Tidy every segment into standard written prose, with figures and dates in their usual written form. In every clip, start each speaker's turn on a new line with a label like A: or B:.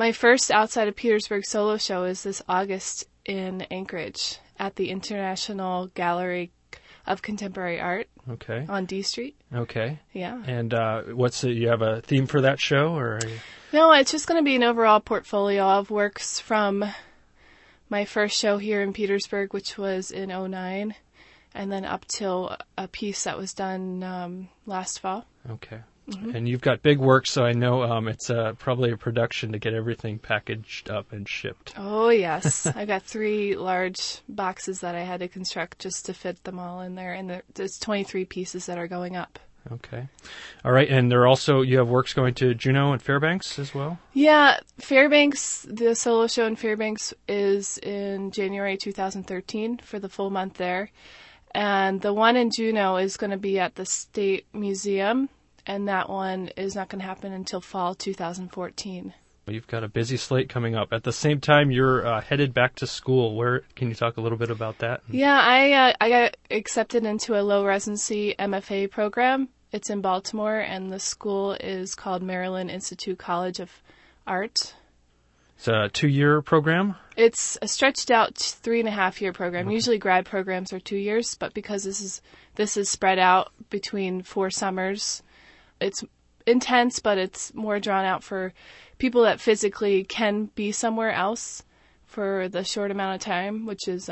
A: My first outside of Petersburg solo show is this August in Anchorage at the International Gallery of Contemporary Art.
B: Okay.
A: On D Street.
B: Okay.
A: Yeah.
B: And you have a theme for that show, or?
A: No, it's just going to be an overall portfolio of works from my first show here in Petersburg, which was in '09, and then up till a piece that was done last fall.
B: Okay. Mm-hmm. And you've got big work, so I know it's probably a production to get everything packaged up and shipped.
A: Oh, yes. I got 3 large boxes that I had to construct just to fit them all in there, and there's 23 pieces that are going up.
B: Okay. All right, and you have works going to Juneau and Fairbanks as well?
A: Yeah, Fairbanks, the solo show in Fairbanks is in January 2013 for the full month there. And the one in Juneau is going to be at the State Museum, and that one is not going to happen until fall 2014.
B: You've got a busy slate coming up. At the same time, you're headed back to school. Can you talk a little bit about that?
A: Yeah, I got accepted into a low residency MFA program. It's in Baltimore, and the school is called Maryland Institute College of Art.
B: It's a 2-year program?
A: It's a stretched out 3.5-year program.
B: Okay.
A: Usually grad programs are 2 years, but because this is spread out between 4 summers, it's intense, but it's more drawn out for people that physically can be somewhere else for the short amount of time, which is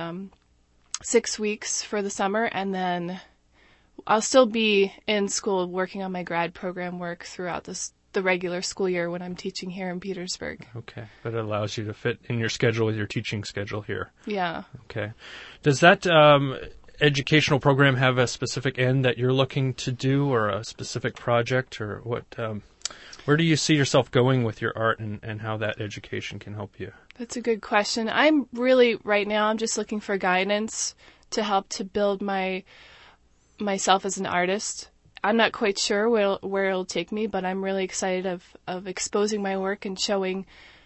A: 6 weeks for the summer, and then I'll still be in school working on my grad program work throughout the regular school year when I'm teaching here in Petersburg.
B: Okay, but it allows you to fit in your schedule with your teaching schedule here.
A: Yeah.
B: Okay. Does that educational program have a specific end that you're looking to do, or a specific project, or what? Where do you see yourself going with your art, and how that education can help you?
A: That's a good question. I'm really, right now, I'm just looking for guidance to help to build myself as an artist. I'm not quite sure where it'll take me, but I'm really excited of exposing my work and showing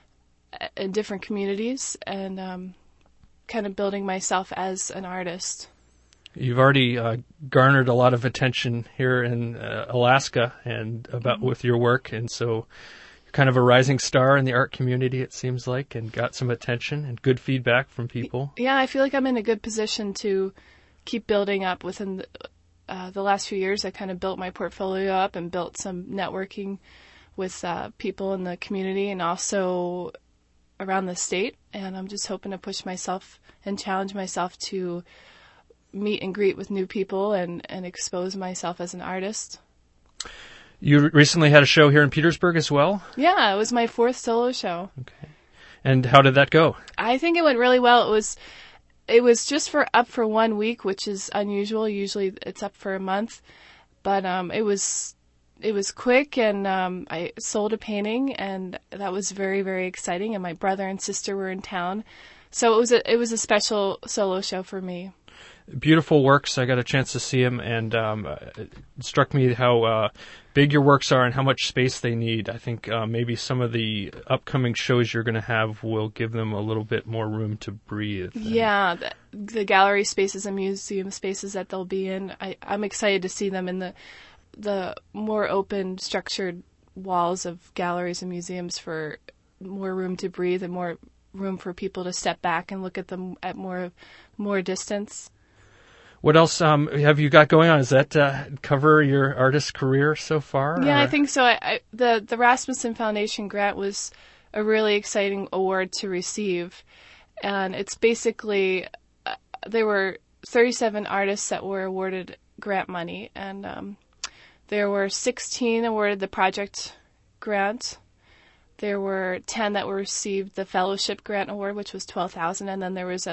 A: in different communities and kind of building myself as an artist.
B: You've already garnered a lot of attention here in Alaska and with your work, and so you're kind of a rising star in the art community, it seems like, and got some attention and good feedback from people.
A: Yeah, I feel like I'm in a good position to keep building up. Within the last few years, I kind of built my portfolio up and built some networking with people in the community and also around the state, and I'm just hoping to push myself and challenge myself to meet and greet with new people and expose myself as an artist.
B: You recently had a show here in Petersburg as well?
A: Yeah, it was my 4th solo show.
B: Okay. And how did that go?
A: I think it went really well. It was just up for 1 week, which is unusual. Usually it's up for a month. But it was quick, and I sold a painting, and that was very, very exciting. And my brother and sister were in town. So it was a special solo show for me.
B: Beautiful works. I got a chance to see them, and it struck me how big your works are and how much space they need. I think maybe some of the upcoming shows you're going to have will give them a little bit more room to breathe.
A: Yeah, the gallery spaces and museum spaces that they'll be in, I'm excited to see them in the more open, structured walls of galleries and museums for more room to breathe and more room for people to step back and look at them at more distance.
B: What else have you got going on? Does that cover your artist career so far?
A: Yeah, I think so. The Rasmussen Foundation grant was a really exciting award to receive. And it's basically, there were 37 artists that were awarded grant money. And there were 16 awarded the project grant. There were 10 that were received the fellowship grant award, which was $12,000. And then there was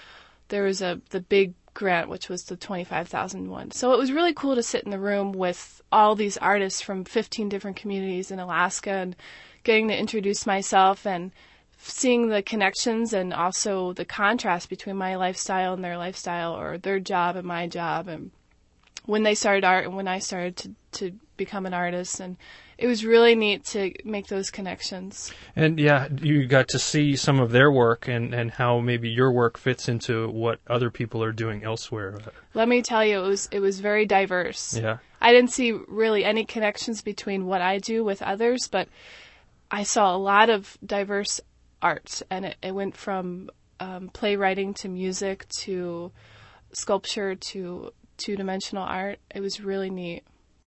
A: the big grant, which was the $25,000 one. So it was really cool to sit in the room with all these artists from 15 different communities in Alaska and getting to introduce myself and seeing the connections and also the contrast between my lifestyle and their lifestyle, or their job and my job, and when they started art and when I started to become an artist. And it was really neat to make those connections. And
B: yeah, you got to see some of their work and how maybe your work fits into what other people are doing elsewhere.
A: Let me tell you, it was very diverse.
B: Yeah.
A: I didn't see really any connections between what I do with others, but I saw a lot of diverse art, and it went from playwriting to music to sculpture to two-dimensional art. It was really neat.